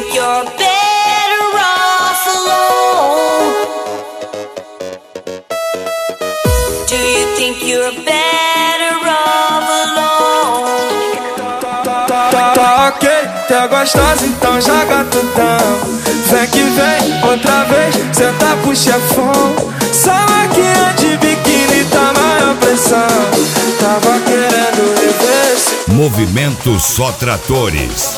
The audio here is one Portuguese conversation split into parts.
think you're better off alone? Do you think you're better off alone? Tá ok, tá gostosa, então joga tudão. Vem que vem, outra vez, senta pro chefão. Só maquinha de biquíni tá maior pressão. Tava querendo reverse. Movimento Só Tratores.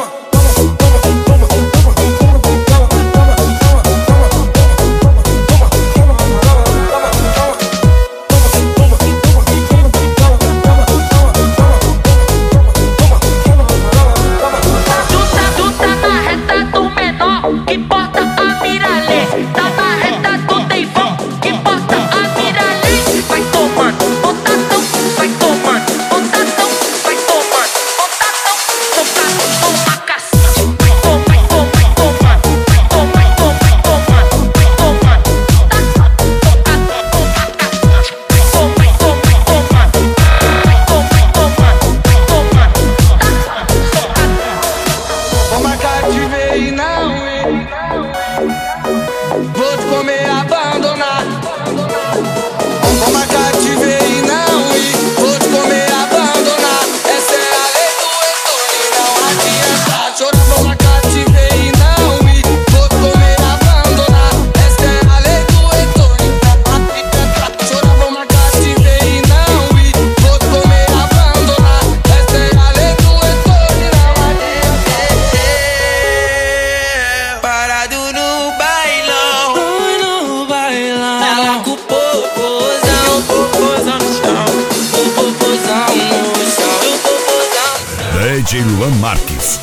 Vou te comer, abandonar. Vou marcar de ver e não ir. Vou te comer, abandonar. Essa é a lei do retorno e não adianta chorar. Vou marcar de ver e não ir. Vou te comer, abandonar. Essa é a lei do retorno e não adianta chorar. Vou marcar de ver e não ir. Vou te comer, abandonar. Essa é a lei do retorno e não adianta. Parado no bailão. Ela com o popozão, popozão no chão, o popozão no chão, o popozão. DJ Luan Marques.